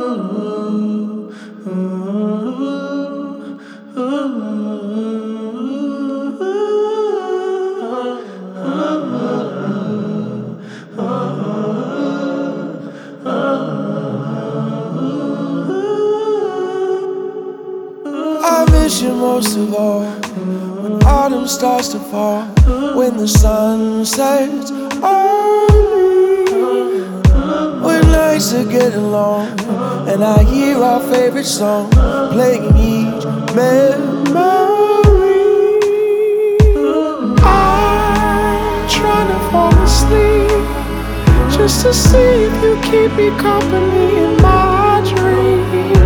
I miss you most of all when autumn starts to fall, when the sun sets early, when nights are getting long and I hear our favorite song playing each memory. I'm trying to fall asleep just to see if you keep me company in my dream.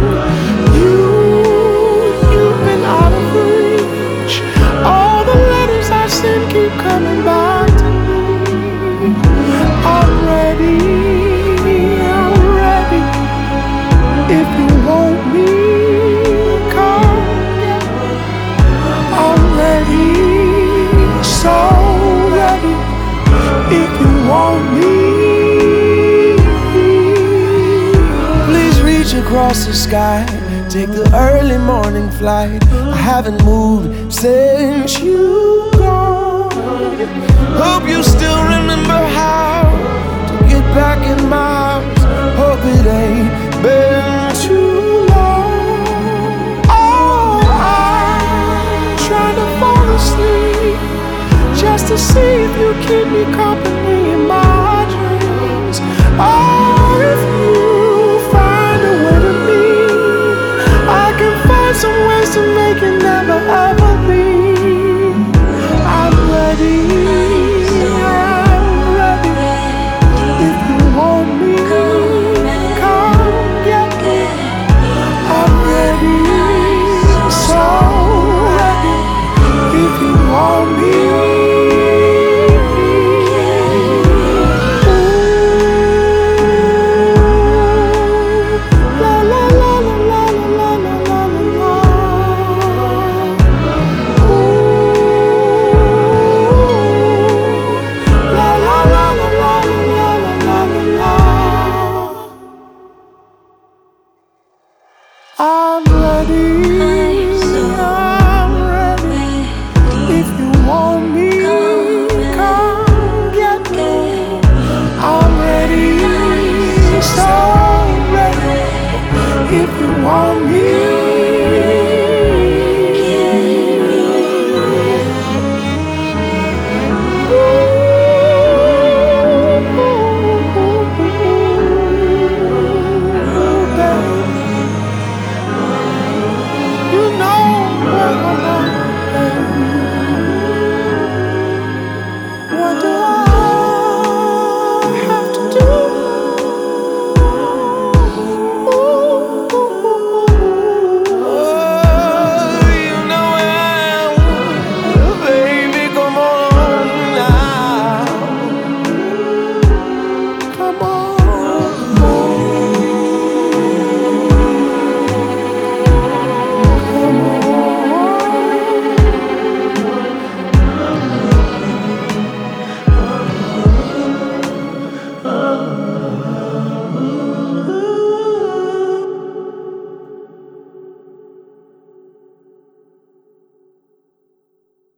You've been out of reach. All the letters I send keep coming back to me. I'm ready. If you want me, come. I'm ready, so ready. If you want me, please reach across the sky. Take the early morning flight. I haven't moved since you gone. Hope you still remember how to get back in my house. Hope it ain't been too long. Oh, I'm trying to fall asleep just to see if you keep me company.